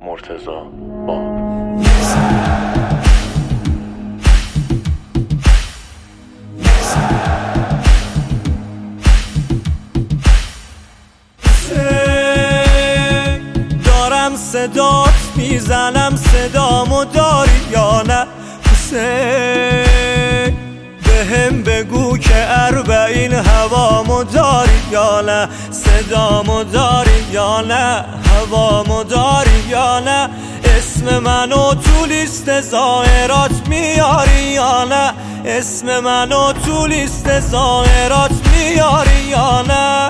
مرتضی باب. دارم صدات میزنم، صدامو داری یا نه؟ حسین بهم بگو که 40 هوامو داری یا نه؟ صدامو داری یا نه؟ هوامو داری یا نه؟ اسم منو تو لیست ظاهرات میاری یا نه؟ اسم منو تو لیست ظاهرات میاری یا نه؟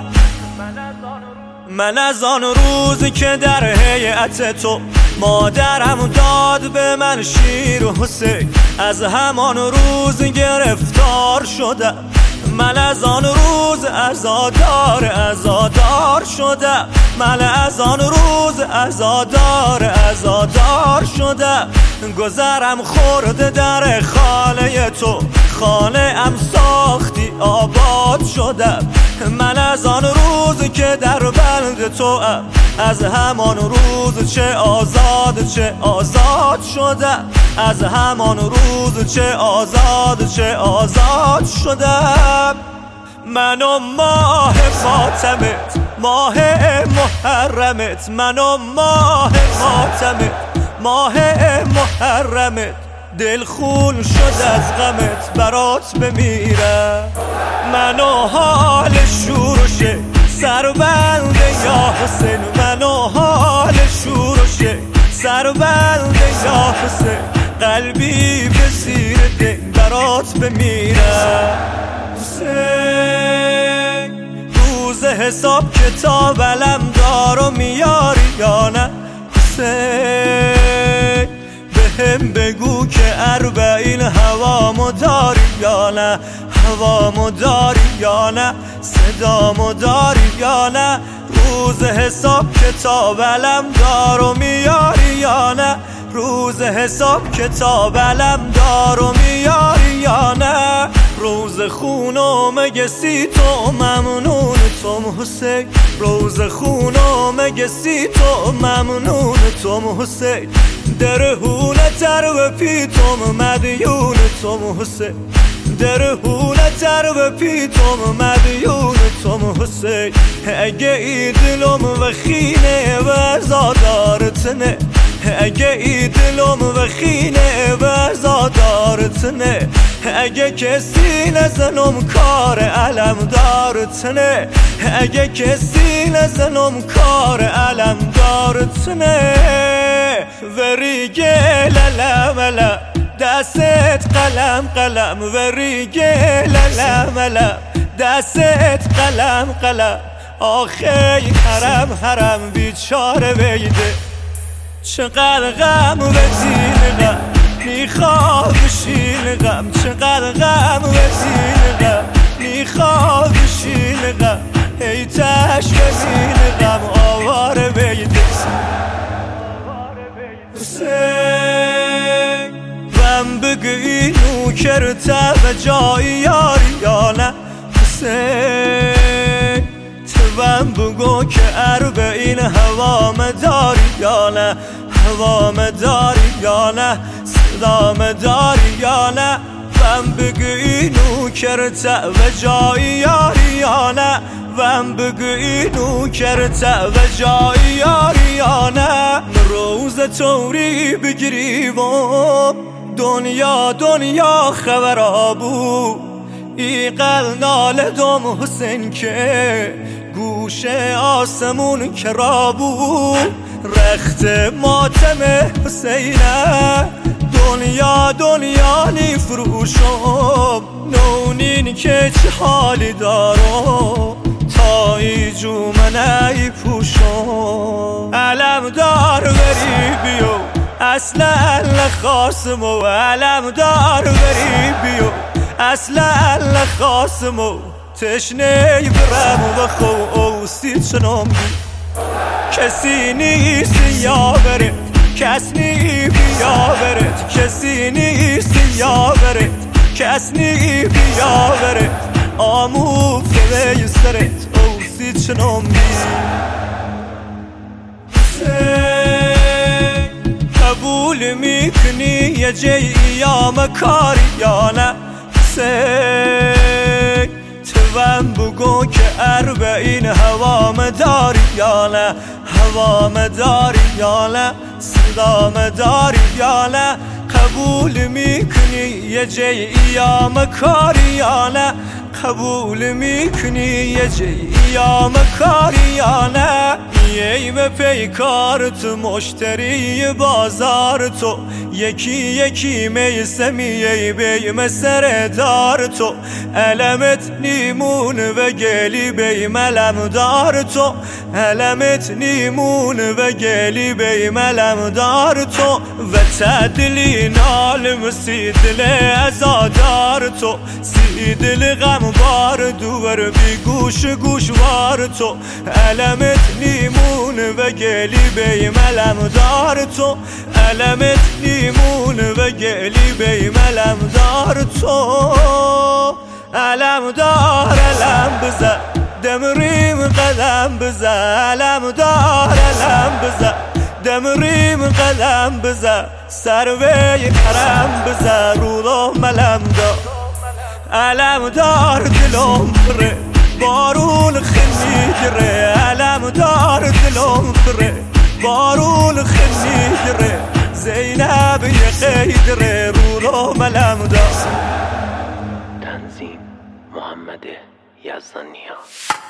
من از آن روزی که در هیئت تو مادرم داد به من شیر و حسین، از همان روز گرفتار شدم. من از آن روز عزادار شدم. من از آن روز عزادار شدم. گذرم خورده در خانه تو، خانه ام ساختی آباد شدم. من از آن روز که در بند تو ام، از همان روز چه آزاد شدم. از همان روز چه آزاد شدم. من و ماه فاطمت، ماه محرمت، من و ماه فاطمت، ماه محرمت، دل خون شد از غمت برات بمیرم. من و حال شور و شی سربند یا حسین، من و حال شور و شی سربند یا حسین، قلبی به زیر دل برات بمیرم. حسین روز حساب کتاب علم دار و میاری یا نه؟ حسین بهم بگو که 40 هوامو داری یا نه؟ هوامو داری یا نه؟ صدامو داری یا نه؟ روز حساب کتاب علم دار و میاری یا نه؟ روز حساب کتاب علم دار و میاری یا نه؟ روز خونو مگسی تو ممنون توم حسین، روز خونو مگسی تو ممنون توم حسین، درهونه تر و پیتم مدیون توم حسین، درهونه تر و پیتم مدیون توم حسین. اگه ای دلم و خینه و زادارتنه، اگه ای دلم و خینه و زادارتنه، اگه کسی نزنم کار علم دارتنه، اگه کسی نزنم کار علم دارتنه. وریگه للم دستت قلم وریگه للم دستت قلم آخه حرم بیچاره ویده، چقدر غم و زین غم میخواد بشین غم، چقدر غم و زین غم میخواد بشین غم، ای تش بزین غم آواره ویده. حسین من بگی نوکرت و جایی یاری یا نه؟ حسین توام بگو که 40 هوام داری یا نه؟ هوام داری یا نه؟ صدام داری یا نه؟ من بگی نوکرت و جایی یاری یا نه؟ من بگی نوکرت و جایی یاری یا نه؟ روز توری بگریوم دنیا خبرا بود، ایقل ناله دوم حسین که گوش آسمون کرا بود، رخت ماتم حسینه دنیا نیفروشم، نونین که چه حالی دارم تا ای جو من ای پوشم. علم دار بری بیو اصلا نخواستم و علم دار بری بیو اصلا نخواستم و تشنه برم و خو اوستی چنم کسی نیست یا برد، کس نی بیا برد، کسی نیست یا برد، کس نی بیا برد، آموفته به سرت اوستی چنم حسین قبول میکنی یه جای ایام کاری یا نه حسین توام بگو که اربعین هوام داری یا نه هوام داری یا نه صدام داری یا نه قبول میکنی یه جای ایام کاری یا نه قبول میکنی یه جای ایام کاری یا نه یه پیکار تو مشتری بازار تو یکی یکی میسمیه بیم سر دار تو علمت نیمون و گلی بیم علم دار تو علمت نیمون و گلی بیم علم دار تو و تدلی نالم سیدل ازادار تو سیدل غم بار دور بی گوش گوشوار تو علمت نیمون و گلی بیم علم دار تو علمت نیمون و گلی بیم علم دار تو علم دار علم بزن دمریم قدم بزن علم دار علم بزن دمریم قدم بزن سروی کرم بزن رو ملم دار علم دار دلم بره بارون خنی گره علم دار دلم بره بارون خنی گره زینب یه قیدره رو ملم دار تنظیم محمد یزدانیان.